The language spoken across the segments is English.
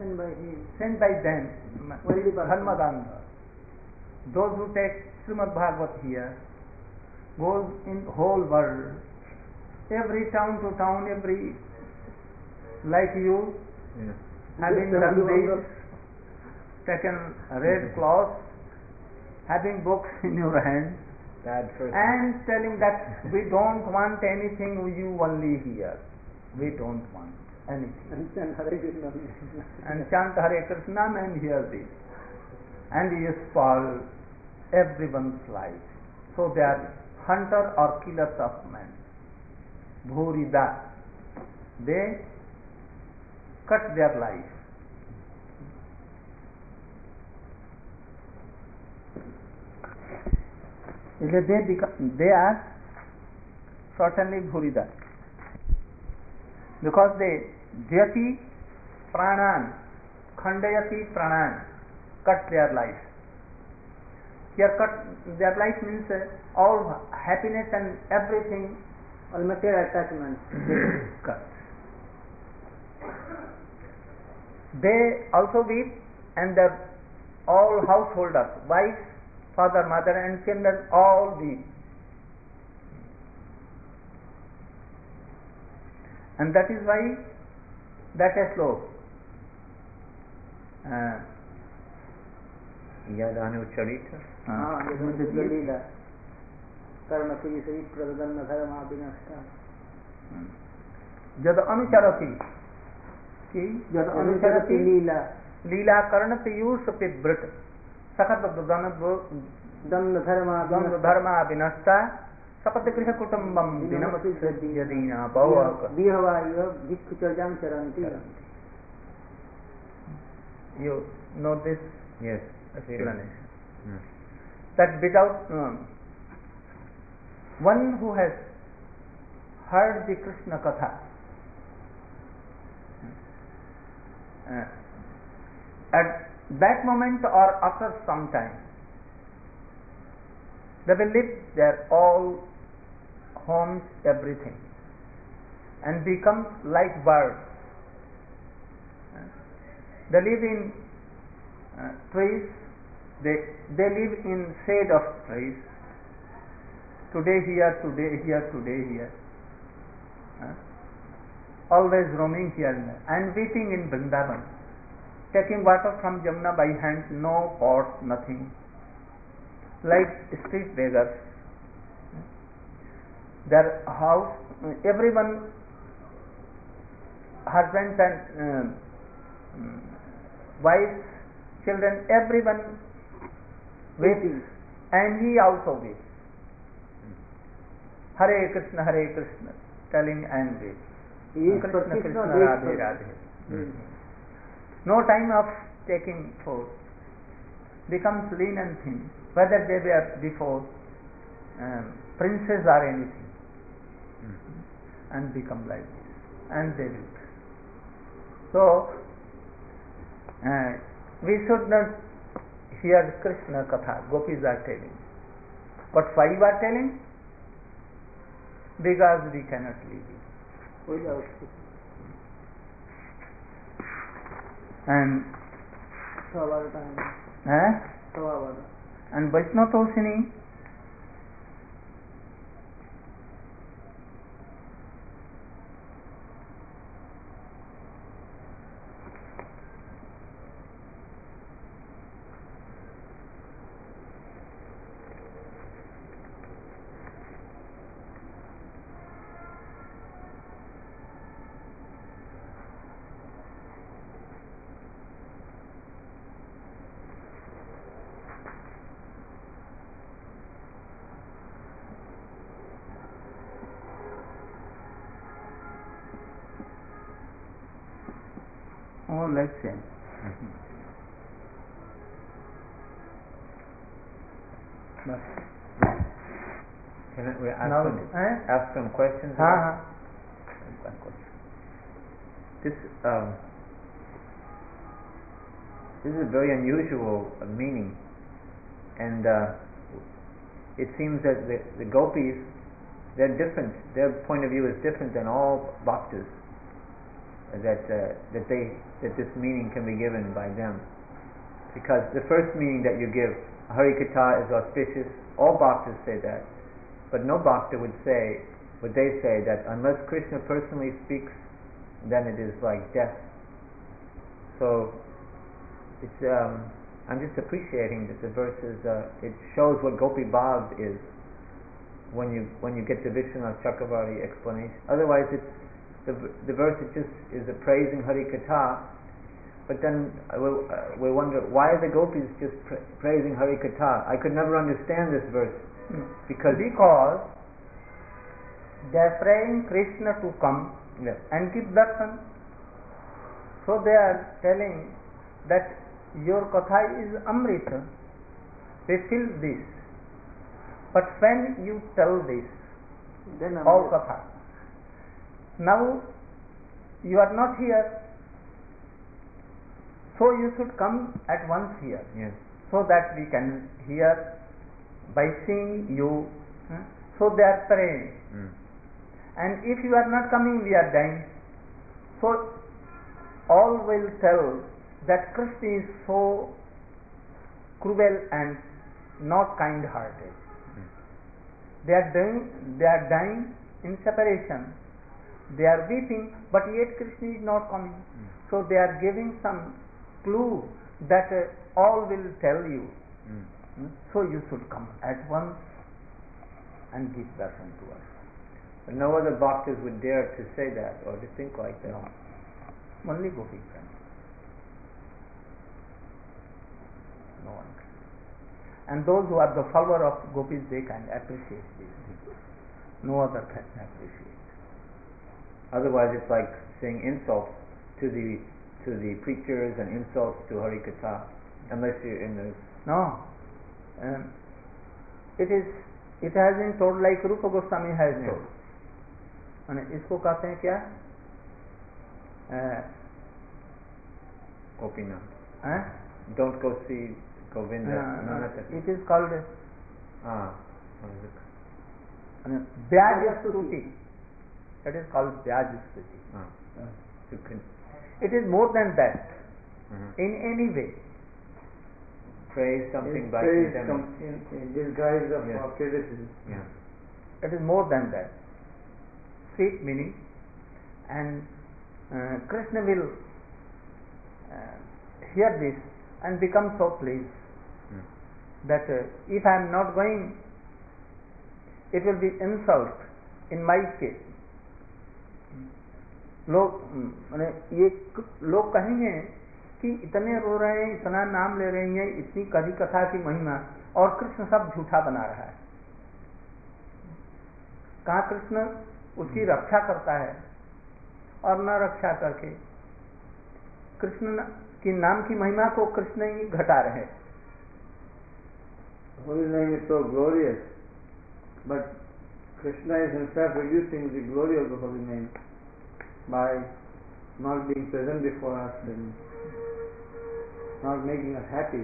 Sent by him. Sent by them, Dharmadanda. Those who take Srimad Bhagavat here goes in whole world, every town to town, every like you, having done this, taken red cloth, having books in your hand, and telling that we don't want anything, you only here. We don't want anything. And chant Hare Krishna. And chant Hare Krishna and hear this. And you spoil everyone's life. So they are hunter or killers of men. Bhurida. They cut their life. They are certainly Bhurida. Because they jyati pranan, khandayati pranan, cut their life. Here cut their life means all happiness and everything, all material attachments cut. They also weep, and their all householders, wives, father, mother and children all weep. And that is why that a slope Yadanu Charita Jad anucharati Jad anucharati Leela karna piyush pibrit Sakat dharma vinasta Sapati kriha kutumbam dinamasyadina bhavaka Vihavayo vikkuchajam charanti. You know this? Yes. Explanation. That without one who has heard the Krishna Katha at that moment or after some time, they will leave their all homes, everything, and become like birds. They live in trees, they live in shade of trees. Today here, today here, today here. Always roaming here and weeping in Vrindavan, taking water from Jamuna by hand, no pot, nothing. Like street beggars. Their house, everyone, husbands and wives, children, everyone waiting, and he also waits. Hare Krishna, telling and wait. Krishna, Krishna, Radhe, Radhe. No time of taking food. Becomes lean and thin. Whether they were before princes or anything, and become like this, and they do. So we should not hear Krishna Katha, gopis are telling. But why you are telling? Because we cannot live it. And and Vaishnava Tosini let's say. Can we ask some questions? This is a very unusual meaning, and it seems that the gopis, they're different. Their point of view is different than all bhaktas. that this meaning can be given by them. Because the first meaning that you give, Hari Katha, is auspicious. All bhaktas say that, but no bhakta would say that unless Krishna personally speaks, then it is like death. So it's I'm just appreciating that the verses it shows what Gopi Bhav is when you get the Vishwanath Chakravarti explanation. Otherwise, it's the verse it just is a praising Hari Katha. But then we wonder, why are the gopis just praising Hari Katha? I could never understand this verse because they are praying Krishna to come and give darshan. So they are telling that your katha is amrita. They feel this. But when you tell this, then all katha, now you are not here. So you should come at once here, so that we can hear by seeing you. So they are praying. And if you are not coming, we are dying. So all will tell that Krishna is so cruel and not kind-hearted. They are dying in separation. They are weeping, but yet Krishna is not coming. So they are giving some clue that all will tell you. So you should come at once and give darshan to us. But no other bhaktas would dare to say that or to think like that. No. Only Gopi can. No one can. And those who are the follower of gopis, they can appreciate this. No other can appreciate. Otherwise, it's like saying insults to the preachers and insults to Hari Katha, unless you're in the... No. It has been told like Rupa Goswami has told. And इसको कहते हैं क्या? Gopinath. Don't go see Govinda. It is called Vyaj Stuti. It is called Vyaj Stuti. It is more than that. In any way. Praise something by in disguise of criticism. It is more than that. Sweet meaning. And Krishna will hear this and become so pleased that if I am not going, it will be insult in my case. लोग कहेंगे कि इतने रो रहे हैं, इतना नाम ले रहे हैं, इतनी कड़ी कथा की महिमा, और कृष्ण सब झूठा बना रहा है. कहाँ कृष्ण उसकी रक्षा करता है और न रक्षा करके कृष्ण की नाम की महिमा को कृष्ण ही घटा रहे. Holy name is so glorious, but Krishna is in fact reducing the glory of the holy name by not being present before us and not making us happy.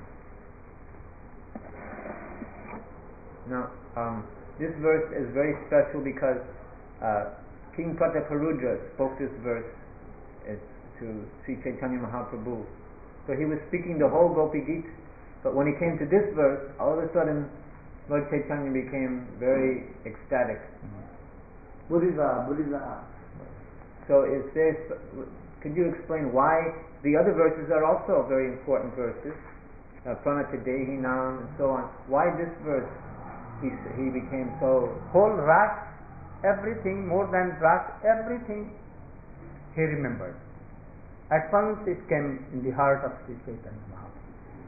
Now, this verse is very special because King Prataparudra spoke this verse to Sri Chaitanya Mahaprabhu. So he was speaking the whole Gopi Gita, but when he came to this verse, all of a sudden Lord Chaitanya became very ecstatic. Buddhiza. So could you explain why the other verses are also very important verses, Pranata Dehinam and so on? Why this verse he became so... Whole ras, everything, more than ras, everything he remembered. At once it came in the heart of Sri Chaitanya Mahaprabhu.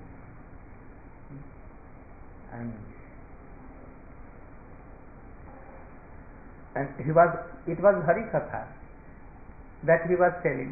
And it was Hari Katha that he was telling.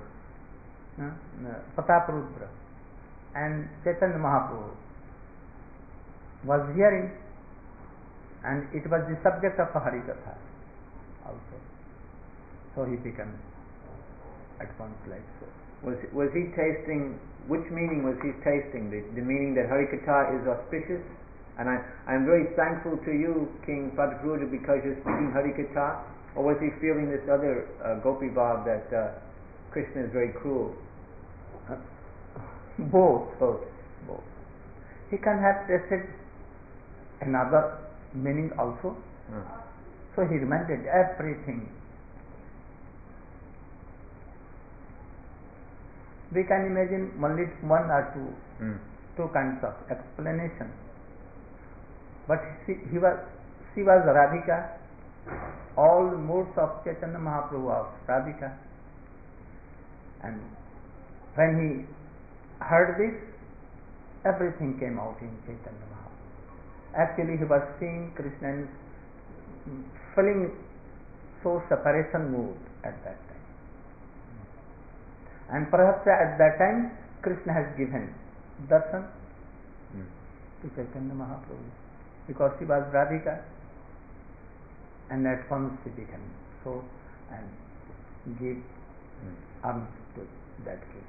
Prataparudra and Chaitanya Mahaprabhu was hearing, and it was the subject of Hari Katha also. So he became at once like so. Was he tasting, which meaning was he tasting? The meaning that Hari Katha is auspicious? And I'm very thankful to you, King Prataparudra, because you're speaking Hari Katha, or was he feeling this other gopi bhav that Krishna is very cruel? Both. Both. He can have tasted another meaning also. So he reminded everything. We can imagine only one or two kinds of explanation. But she was Radhika. All moods of Chaitanya Mahaprabhu of Radhika. And when he heard this, everything came out in Chaitanya Mahaprabhu. Actually, he was seeing Krishna and feeling so separation mood at that time. And perhaps at that time, Krishna has given darshan to Chaitanya Mahaprabhu because she was Radhika, and at once she became so and give arms to that case.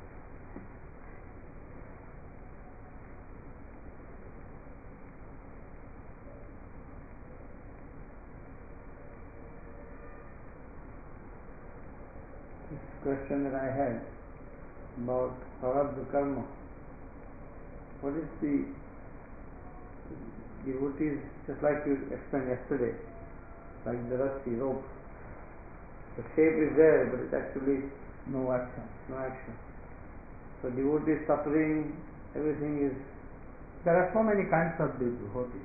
This question that I had about prarabdha karma. What is the devotees, just like you explained yesterday, like the rusty rope. The shape is there, but it's actually No action. no action. So devotee suffering, everything is. There are so many kinds of devotees.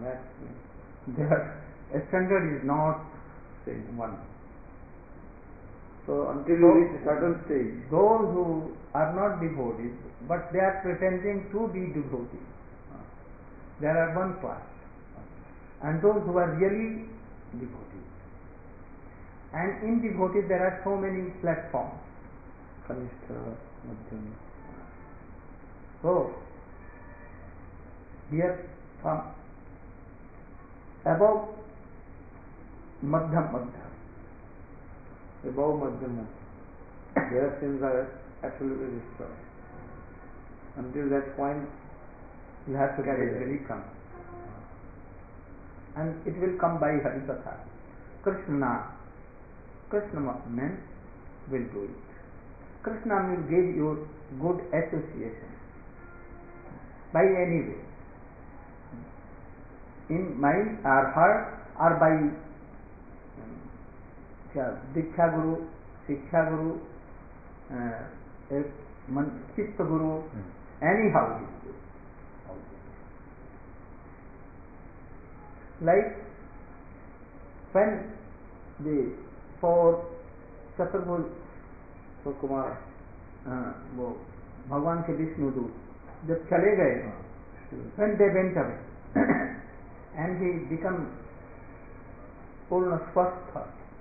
Their standard is not same one. So until you reach a certain stage, those who are not devotees, but they are pretending to be devotees, there are one class. And those who are really devotees. And in devotees there are so many platforms. Kanishta, Madhyam. So, here from above Madhyam. Above Madhyam, their sins are absolutely destroyed. Until that point, you have to gradually come. And it will come by Harikatha. Krishna men will do it. Krishna will give you good association by any way, in mind or heart, or by Diksha Guru, Shiksha Guru, Chitta Guru, anyhow. Like when the four Chaturvud Kumar, वो भगवान के विष्णु दूत जब चले गए, when they went away and he become पूर्ण स्वस्थ,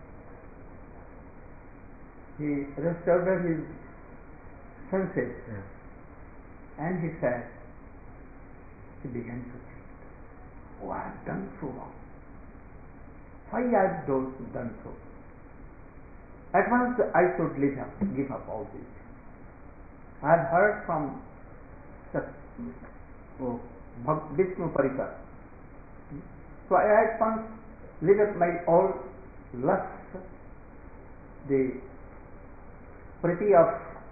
he restored his senses, and he said, he began to think, oh, I have done so wrong. Why I have done so? At once I should give up all this. I have heard from Vishnu Parikar. So I at once leave up my all lust, the pretty of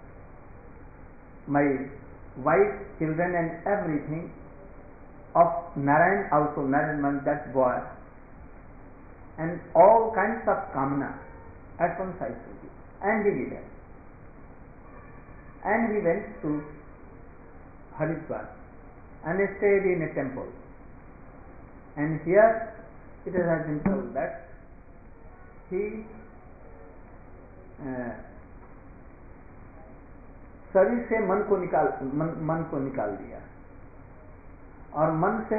my wife, children and everything, of Narayan also, Narayan, that boy, and all kinds of kamana. At once I should give. And he did it. And he went to Haridwar and stayed in a temple. And here it has been told that he शरीर से मन को निकाल दिया और मन से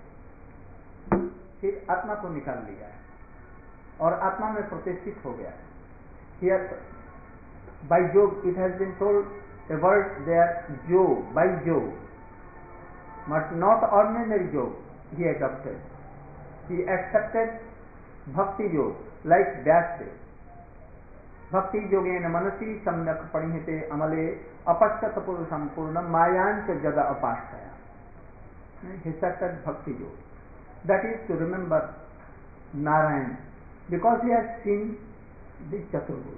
फिर आत्मा को निकाल लिया और आत्मा में प्रतिष्ठित हो गया. Here by Jog it has been told a word there, Jog, by Jog, but not ordinary Jog he adopted. He accepted Bhakti Jog, like that says, Bhakti Yogena Manasi Samyak Parihite Amale Apashyata Purusham Purnam Mayancha Jada Apashtaya. He accepted Bhakti Jog. That is to remember Narayan because he has seen this Chaturbhuj.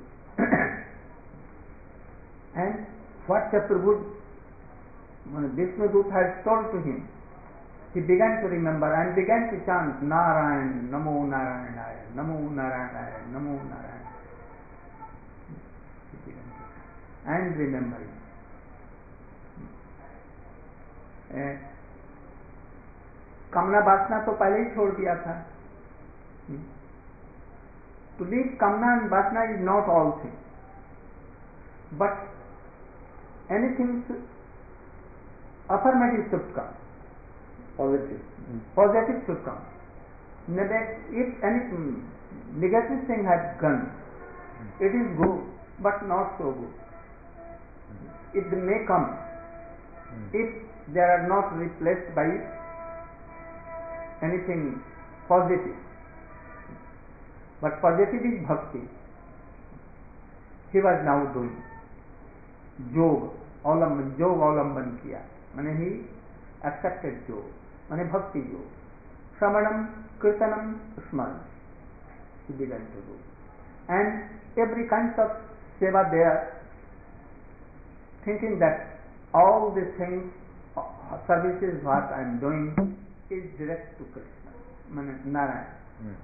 And what Chaturbhuj, when Vishnudut had told to him, he began to remember and began to chant Narayan, Namo Narayanaya, Namo Narayanaya, Namo Narayanaya. He began to chant and remembering. कामना वासना तो पहले ही छोड़ दिया था. To leave kamna and vasana is not all things, but anything affirmative should come. Positive should come. If any negative thing has gone, it is good, but not so good. It may come if they are not replaced by anything positive. But positive is bhakti. He was now doing योग अवलंबन किया, माने ही accepted योग, माने भक्ति योग. श्रवणम कीर्तनम स्मरण he began to do, and every kind of seva there, thinking that all these things, services what I am doing is direct to Krishna, माने Narayan.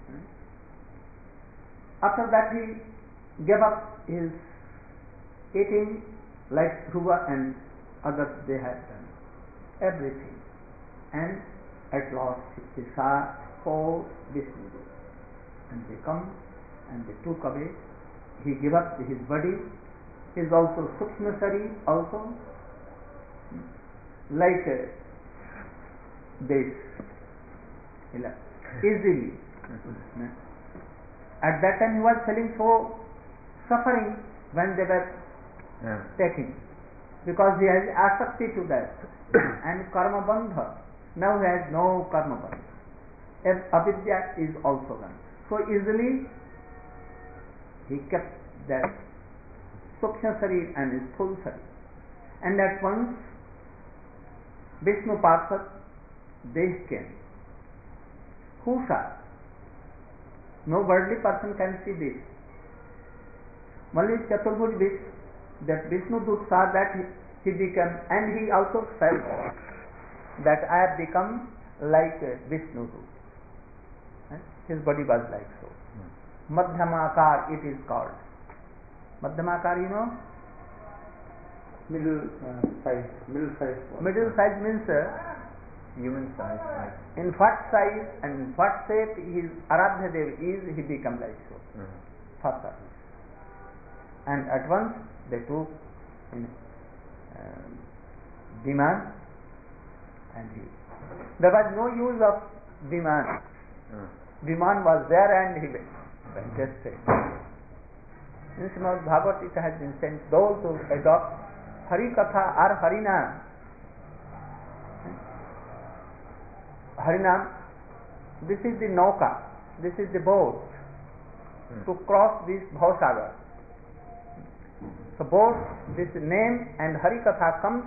After that he gave up his eating like Dhruva and others, they had done everything, and at last he saw 4 Vishnudut, and they come and they took away. He gave up his body. He is also Sukshma Sharir also, like this, easily. At that time he was feeling so suffering when they were taking, because he has asakti to that and karma bandha. Now he has no karma bandha. Avidya is also gone. So easily he kept that Sukshma Sharir and his full Sharir. And at once Vishnu Parsad, they came. Who saw? No worldly person can see this. Only Chaturbhuj, that Vishnudut saw that he became, and he also felt that I have become like Vishnudut. His body was like so. Madhyamakar it is called. Madhyamakar, you know? Middle size. Middle size means human size. in what size and what shape his Aradhya Dev is, he become like so. For service. And at once they took in Viman, and there was no use of Viman. Viman was there and he went. Just say. In Srimad Bhagavad it has been sent, those who adopt Hari Katha or Harinam. Harinam, this is the nauka, this is the boat to cross this Bhavasagar. So both this name and Hari Katha comes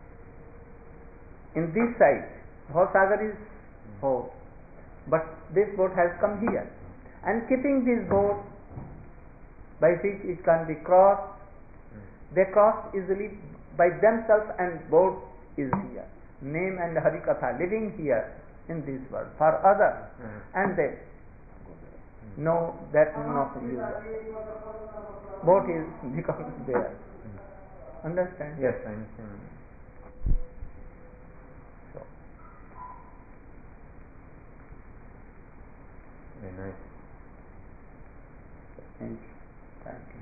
in this side. Bhavasagar is boat, but this boat has come here. And keeping this boat by which it can be crossed, they cross easily by themselves, and boat is here. Name and Hari Katha living here in this world for others, and they know that not use. Boat is becomes there. Understand? Yes, I understand. So, very nice. thank you. Thank you.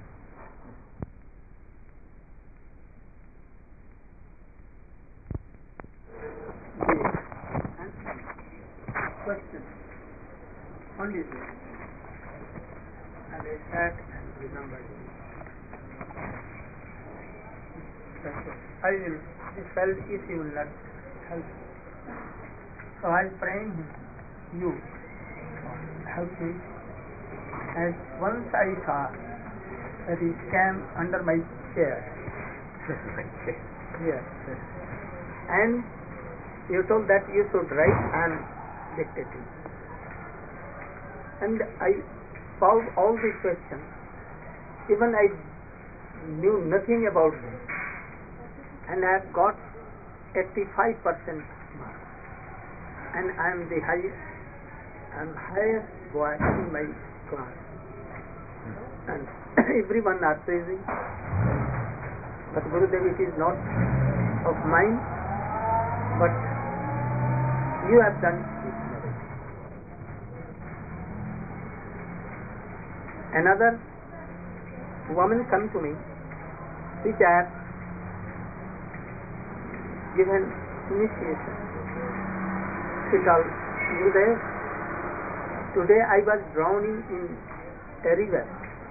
Question. Only this. And I sat and remembered. I will be felt if you will not help. So I am praying you help me. And once I saw that he came under my chair. Yes. And you told that you should write and dictating. And I solve all these questions. Even I knew nothing about them, and I have got 85% marks, and I am the highest boy in my class, and everyone are praising. But Gurudev, it is not of mine, but you have done this merit. Another woman come to me, which I have given initiation. She told, Gurudev, today I was drowning in a river,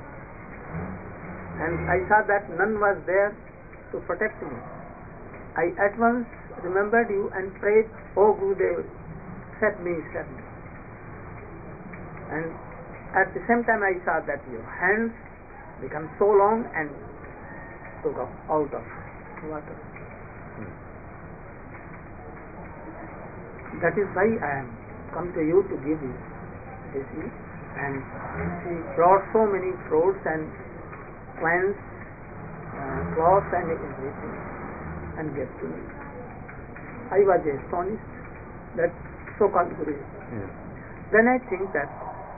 and I saw that none was there to protect me. I at once remembered you and prayed, "Oh Gurudev, set me, set me." And at the same time I saw that your hands become so long and took up out of water. That is why I am come to you to give you this gift. And she brought so many fruits and plants, cloth and everything, and gave to me. I was astonished that so-called Guru. Then I think that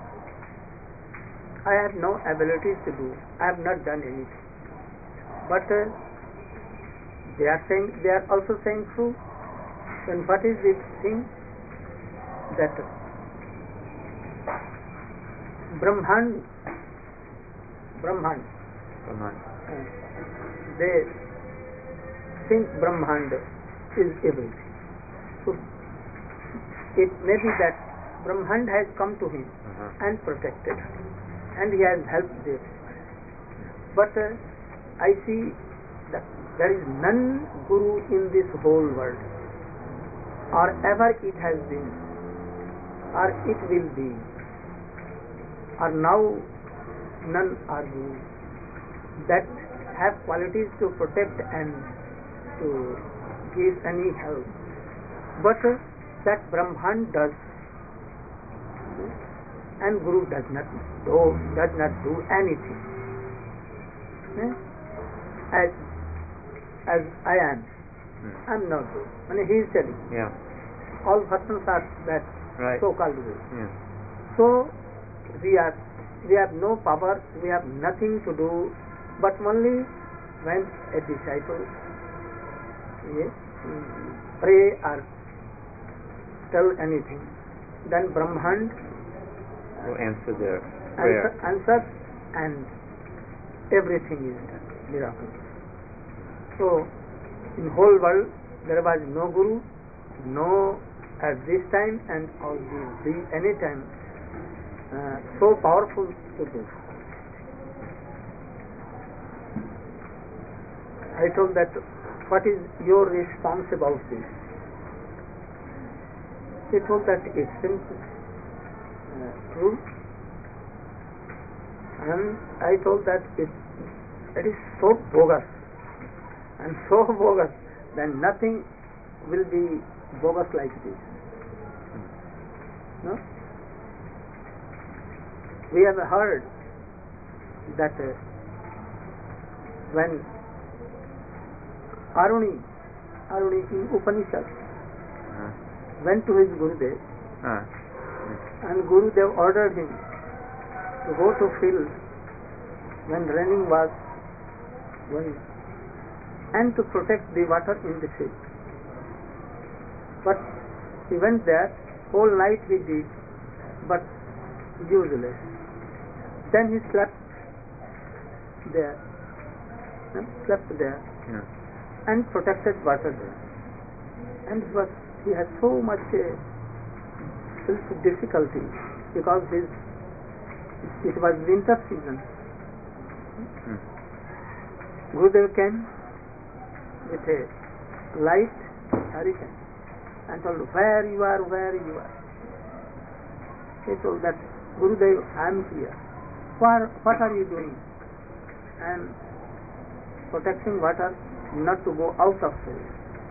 I have no abilities to do. I have not done anything. But they are also saying true. Then what is this thing that Brahman, they think Brahman is everything. So it may be that Brahman has come to him and protected him, and he has helped this. But I see that there is none Guru in this whole world, or ever it has been, or it will be, or now none are Guru that have qualities to protect and to give any help. But that Brahman does, and Guru does not do anything. As I am, I am not Guru. I mean, he is telling. All persons are that so-called Guru. So we have no power, we have nothing to do, but only when a disciple pray or tell anything, then Brahman will answer their prayer. Answers, and everything is done, miracle. So in whole world there was no Guru, no at this time, and all will be any time so powerful to do. I told that, what is your response about this? He told that it seems true, and I told that it is so bogus, and so bogus that nothing will be bogus like this. No? We have heard that when Aruni in Upanishad went to his Gurudev, and Gurudev ordered him to go to field when raining was going, and to protect the water in the field. But he went there, whole night he did, but useless. Then he slept there, and protected water there. And he had so much difficulty because it was winter season. Gurudev came with a light hurricane and told, where you are. He told that, Gurudev, I am here. What are you doing? I am protecting water not to go out of field.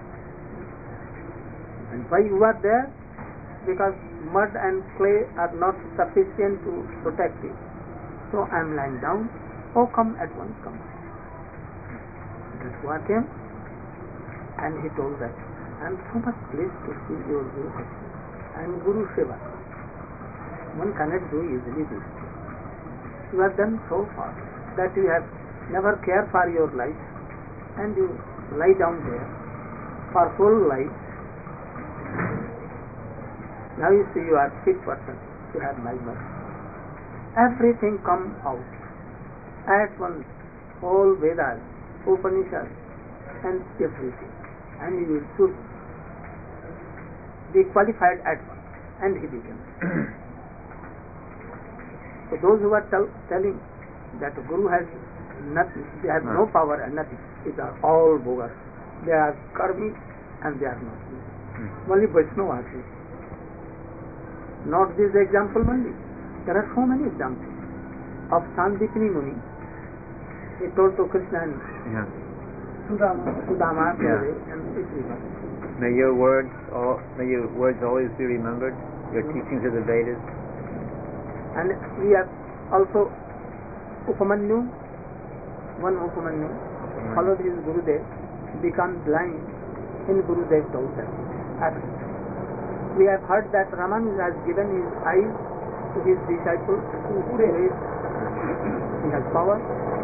And why you are there? Because mud and clay are not sufficient to protect it. So I am lying down. Oh, come at once, come. This one came, and he told that I am so much pleased to see your Guru Bhakti and Guru Seva. One cannot do easily this. You have done so far that you have never cared for your life, and you lie down there for whole life. Now you see you are fit person. You have my mercy. Everything come out at once. All Vedas, Upanishads, and everything. And you should be qualified at once. And he became. So those who are telling that the Guru has nothing, they have no power and nothing, these are all bogus. They are karmi and they are not. Only Vaishnavas. Not this example only. There are so many examples. Of Sandipini Muni, he told to Krishna and Sudama and Sridhar. May your words always be remembered, your teachings of the Vedas. And we have also Upamanyu, one Upamanyu, followed his Gurudev, become blind in Gurudev told them. We have heard that Ramanuja has given his eyes to his disciple Sudev. He has power.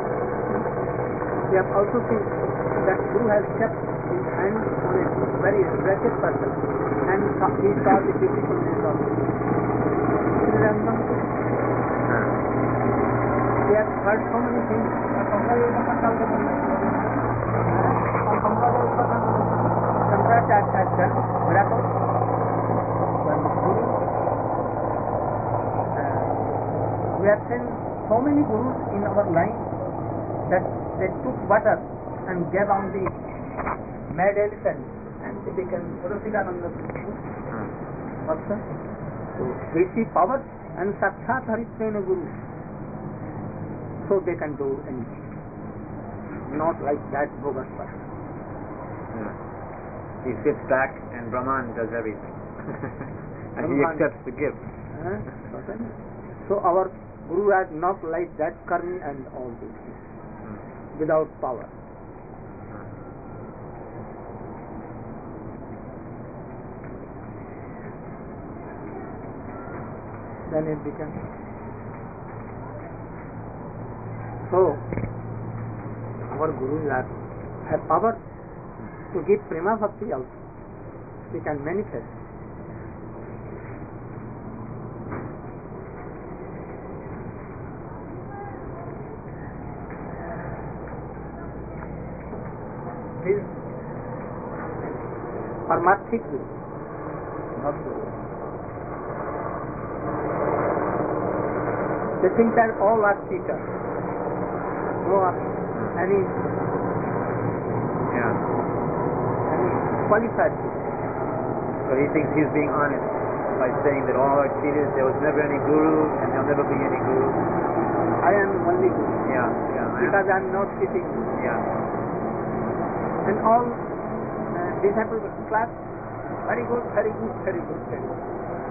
We have also seen that Guru has kept his hand on a very wretched person and he saw the beautifulness of it. We have heard so many things. Shankaracharya has done miracles. We have seen so many gurus in our line that they took water and gave on the mad elephant and they became Rasikananda. So we see power and Sakshat Harisena Guru. So they can do anything. Not like that bogus person. He sits back and Brahman does everything. And he accepts the gift. So our Guru has not like that karmi and all these things without power. Then it becomes. So our Gurus have power to give prema bhakti also. We can manifest. This Paramarthik Guru, not Guru. They think that all are teachers. No any qualified. So he thinks he's being honest by saying that all are cheaters, there was never any guru and there'll never be any guru. I am only Guru. Because I am not cheating. And all disciples class, very good, very good, very good, very good.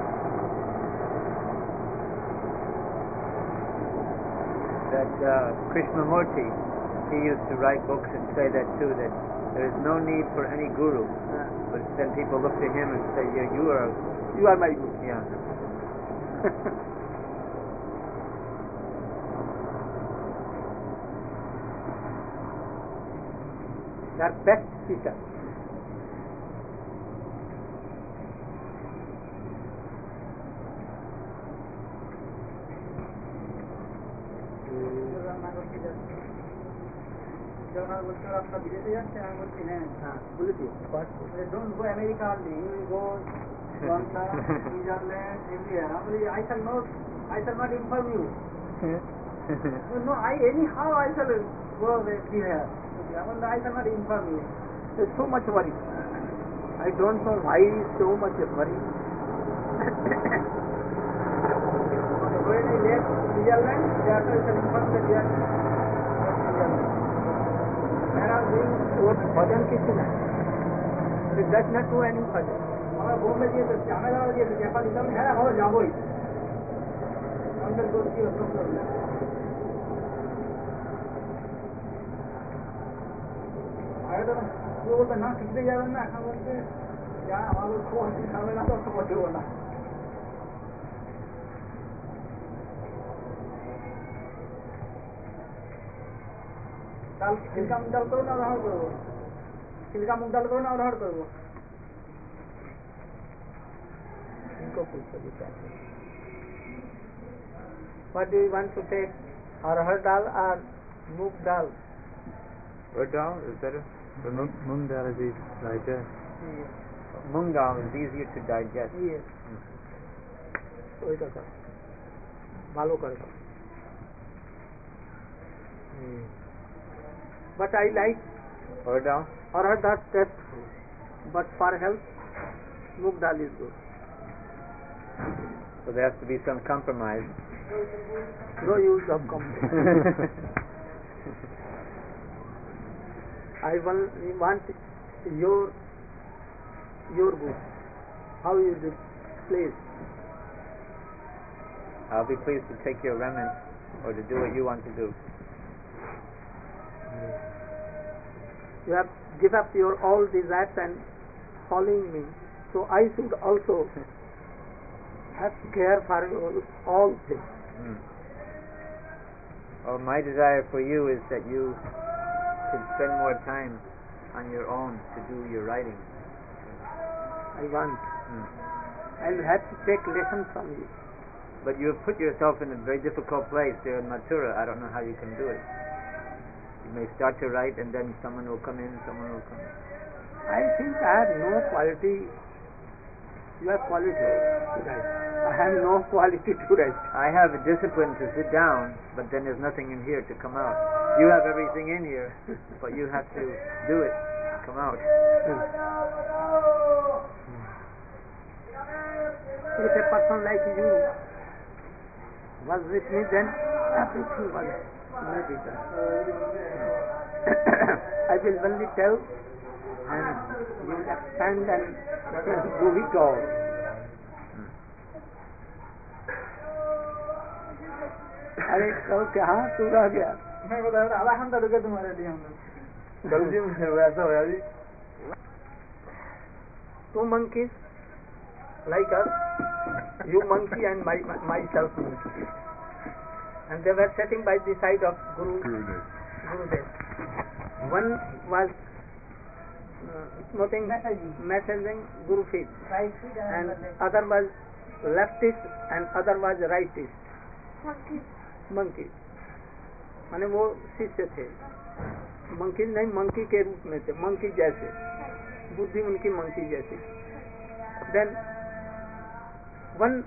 That Krishnamurti, he used to write books and say that too, that there is no need for any guru. But then people look to him and say, you are my Guru. Yeah. They are best teachers. আপনার বিদেশে যাচ্ছে আমি বলছি হ্যাঁ বলেছি don't go America only you will go London Switzerland everywhere আমি বলি I shall not inform you. No, anyhow I shall go everywhere. I shall not inform you. There's so much worry. I don't know why so much worry. When I left Switzerland, thereafter I shall inform that they are Switzerland. When I was doing what bhajan किसी ने it does not do any bhajan. আমরা বোম্বে গিয়ে আমেদাবাদ গিয়ে নেপাল ইসলাম হ্যাঁ আমরা যাবোই আমাদের গোষ্ঠী तो वो बोलता ना कितने जावे ना हम बोलते या हमारे को हमें ना तो समझ बोला डाल छिलका मुंग डाल करो ना रहड़ करो छिलका मुंग डाल करो ना रहड़ करो इनको पूछो बेटा What do you want to take? Arhar dal or moong dal? What dal is better? The moong dal is easy to digest. Yes. Moong dal is easier to digest. Yes. ওইটা কর ভালো করে কর But I like Or dal? arhar dal tasteful. But for health, moong dal is good. So there has to be some compromise. No use of compromise. I want your good. How you do, please. I'll be pleased to take your remnants or to do what you want to do. You have give up your all desires and following me. So I should also have care for your all things. Well, my desire for you is that you should spend more time on your own to do your writing. I want. I will have to take lessons from you. But you have put yourself in a very difficult place there in Mathura. I don't know how you can do it. You may start to write and then someone will come in, someone will come in. I think I have no quality. You have quality to write. I have no quality to write. I have a discipline to sit down, but then there's nothing in here to come out. You have everything in here, but you have to do it, come out. If a person like you was with me, then everything was maybe done. I will only tell, and you will expand and do it all. अरे कल कहाँ तू रह गया मैं बता रहा आधा घंटा रुके तुम्हारे लिए हम जल्दी में वैसा होया जी Two monkeys like us, you monkey and myself monkey, and they were sitting by the side of Gurudev. One was smoking, messaging Guru feet, and other was leftist and other was rightist. Monkeys. माने वो शिष्य थे monkey नहीं monkey के रूप में थे monkey जैसे बुद्धि उनकी मंकी जैसी then one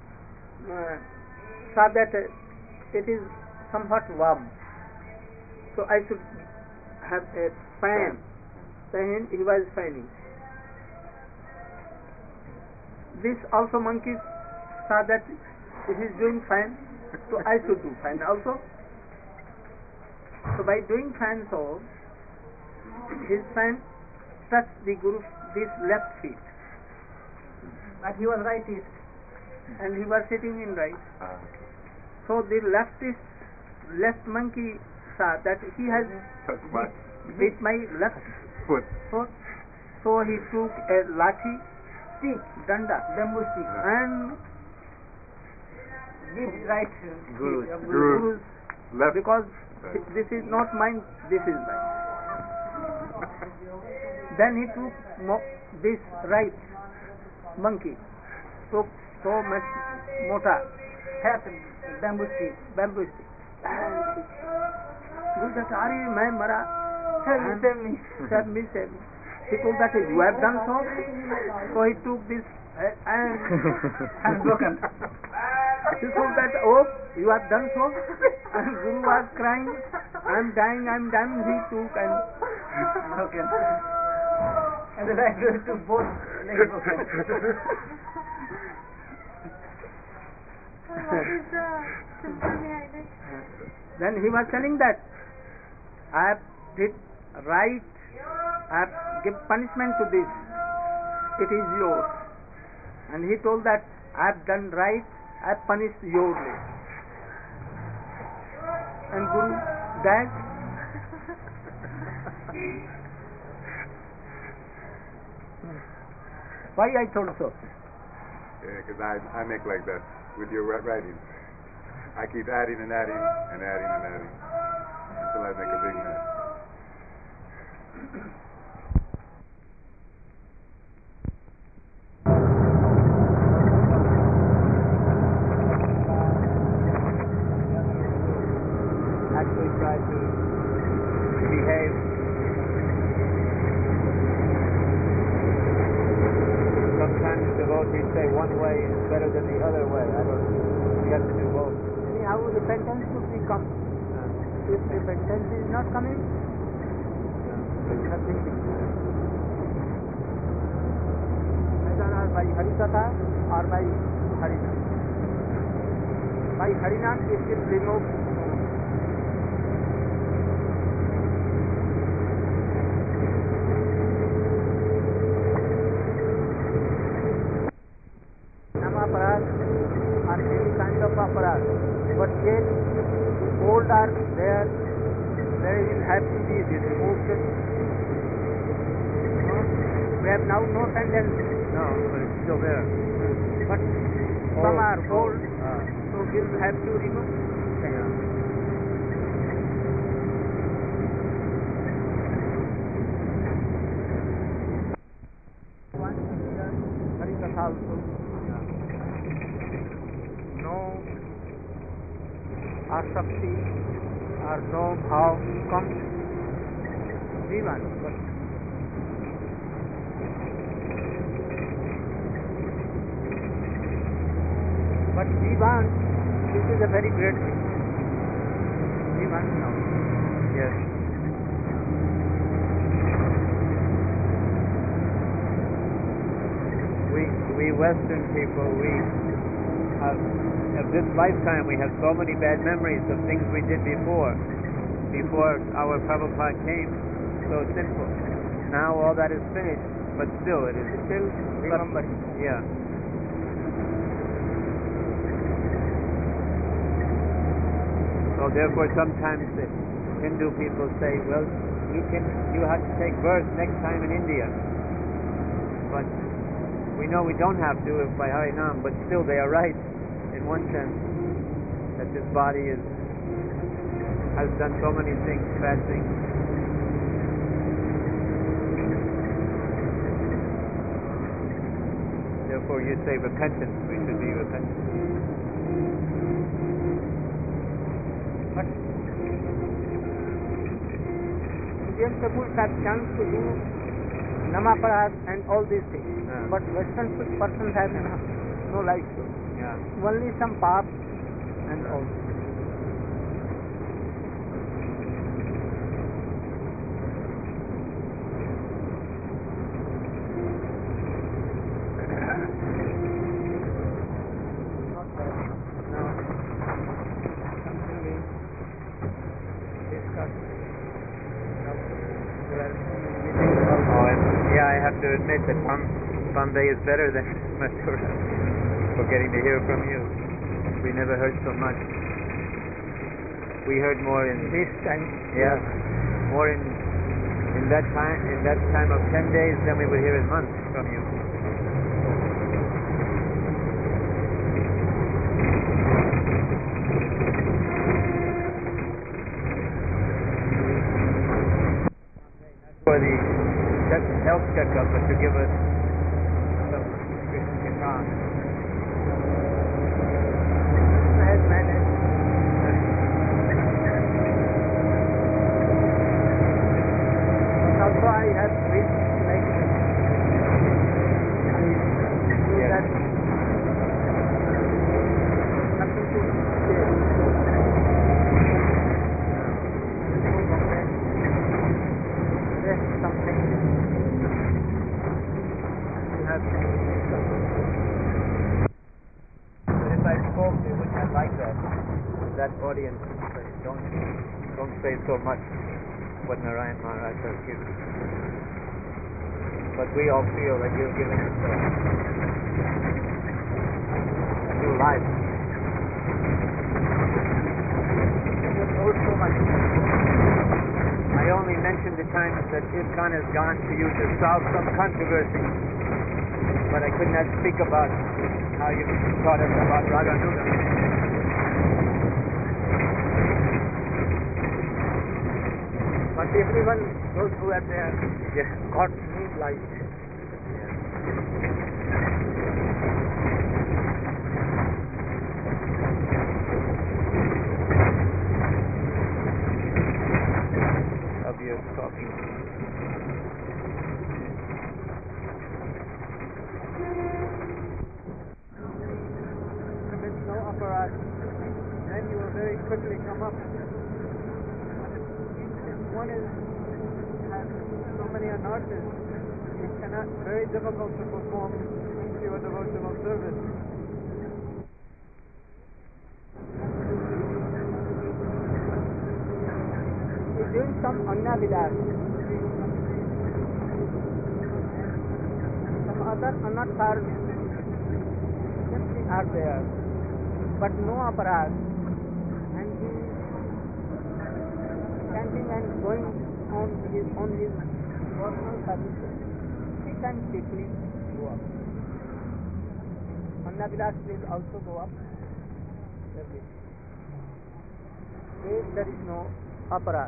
saw that it is somewhat warm so I should have a fan he was fanning this also monkeys saw that it is doing fan so I should do fan also. So by doing fan so, his fan touched the Guru this left feet. But he was rightist and he was sitting in right. So the left monkey saw that he has with my left foot. So he took a lathi, stick, danda, bamboo stick, and give right Guru's left because this is not mine, this is mine. Then he took this right monkey, took so much mota, hat, bamboo stick. Guru said, "Ari, I mara." Save me. He told that you have done so. So he took this and broken. He told that, oh, you have done so. And Guru was crying, I'm dying. He took and broken. And then I took both legs broken. Then he was telling that I have did right, I have give punishment to this. It is yours. And he told that I have done right, I have punished your way. And Guru died. Why I told so? Because I make like that with your writing. I keep adding and adding and adding and adding until I make a big mess. Actually try to behave. Sometimes devotees say one way is better than the other way. I don't know. You have to do both. Anyhow, repentance should be come. If repentance is not coming, there is nothing to do. Either by Harikatha or by Harinam. By Harinam it will remove. Namaparad are many kinds of aparad, but yet old are there, they will have to be removed. We have now no tendency. No, but it's still there. But some are old, so we will have to remove. One Harikatha also. No asakti or no bhav comes. Jivan. But Jivan, this is a very great thing. Jivan now. Yes. We Western people, we have, of this lifetime, we have so many bad memories of things we did before our Prabhupada came, so simple. Now all that is finished, but still it is Still remembering. Yeah. So therefore sometimes the Hindu people say, well, you have to take birth next time in India. But we know we don't have to by Harinam, but still they are right in one sense, that this body has done so many things, bad things. Therefore you say repentance, we should be repentant. But Indian people have chance to do Namaparad and all these things. Yeah. But Western persons have no like to. Yeah. Only some pap and all. I have to admit that Bombay is better than Mathura for getting to hear from you. We never heard so much. We heard more in This time. yeah, more in that time of 10 days than we would hear in months from you. For the health checkup, but to give us some Krishna. Has managed. Also, I have reached like Yes. that nothing to say. Yes, something. But if I spoke, they wouldn't have liked that. That audience, don't say so much what Narayan Maharaj has given. But we all feel that you've given us a new life. Also much. I only mentioned the times that ISKCON has gone to you to solve some controversy. but I could not speak about how you taught us about Raganuga. But everyone, those who are there, Yes. got new light. Of talking. Commit no aparat, then you will very quickly come up. If one has so many anarthas, it cannot, very difficult to perform pure devotional service. He's doing some annavilas. Some other anarthas simply are there, but no aparat, and he is standing and going on his personal services. He can quickly go up. Annavilas, please also go up. There is no aparat.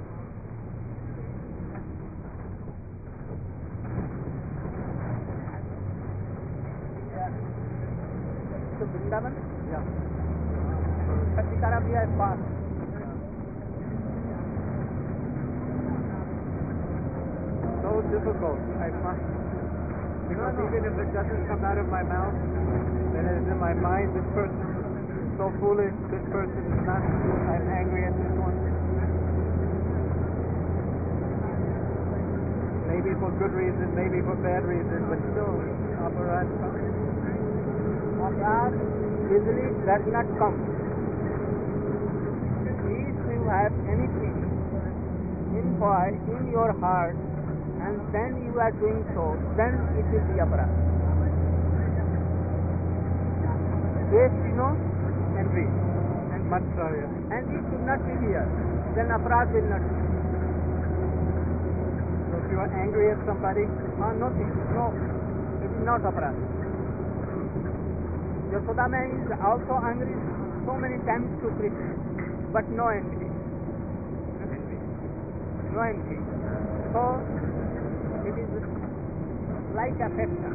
So Vrindavan? Yeah. Satikara we are passed. So difficult, I find. Because even if it doesn't come out of my mouth, then it is in my mind, this person is so foolish, this person is not, I'm angry at this one. Maybe for good reason, maybe for bad reason, but still, aparat comes. Aparat easily does not come. If you have anything in your heart, and then you are doing so, then it will be aparat. Waste, envy and matsarya. And it should not be here. Then aparat will not be. So if you are angry at somebody, nothing. No, it is not aparat. Yashoda man is also angry so many times to Krishna, but no envy. No envy. So it is like affection.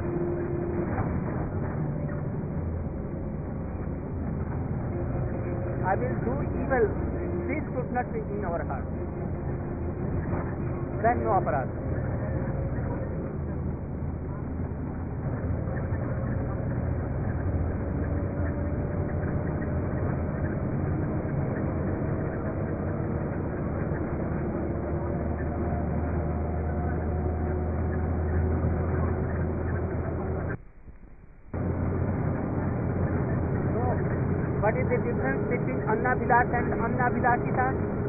I will do evil. This should not be in our heart. Then no aparat. What is the difference between annavilas and annavilasita?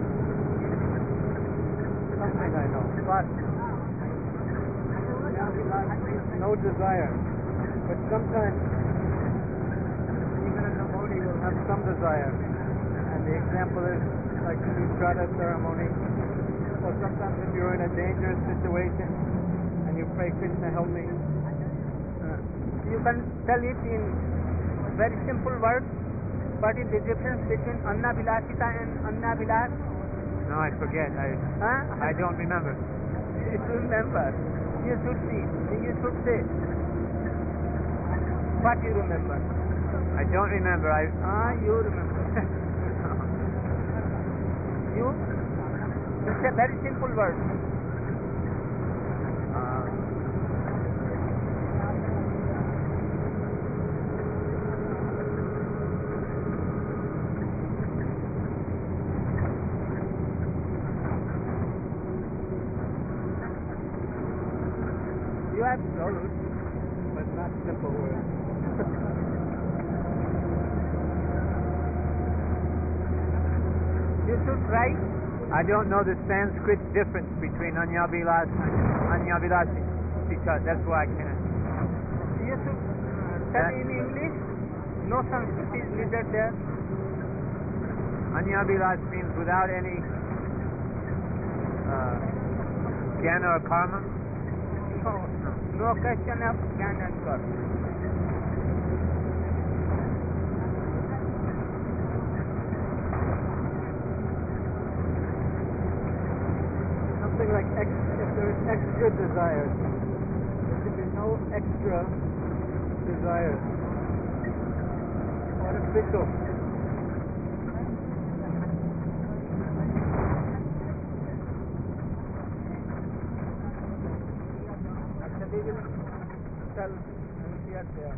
Something I know. What? No desire. But sometimes even a devotee will have some desire. And the example is like the Shraddha ceremony. Or sometimes if you're in a dangerous situation and you pray, Krishna help me. You can tell it in very simple words. What is the difference between annavilasita and annavilas? No, I forget. I don't remember. You should remember. You should see. You should say. What you remember? I don't remember. You remember. It's a very simple word. You have told, but not simple words. You should try. I don't know the Sanskrit difference between Anyavilas and Anyavilasita. That's why I can't. You should study in English. No Sanskrit is needed there. Anyavilas means without any jnana or karma. No. No question of can and got. Something like if there is extra desire, there should be no extra desire. Artificial. Actually, we will tell when we are there.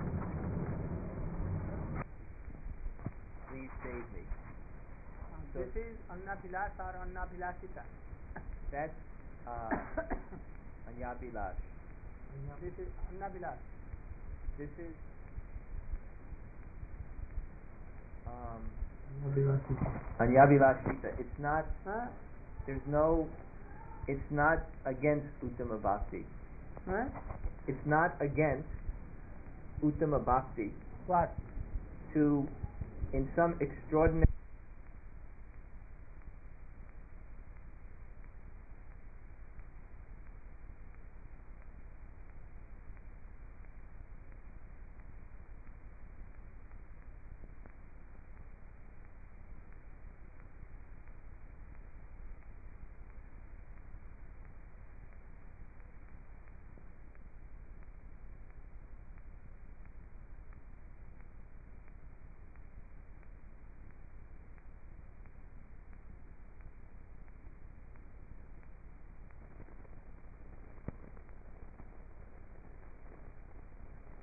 Please save me. This is Annabhilash or Annabhilashita. That's Anyabilash. This is Annabhilash. This is Anyabilashita. It's not. Huh? There's no. It's not against Uttama Bhakti. Huh? It's not against Uttama Bhakti What? to, in some extraordinary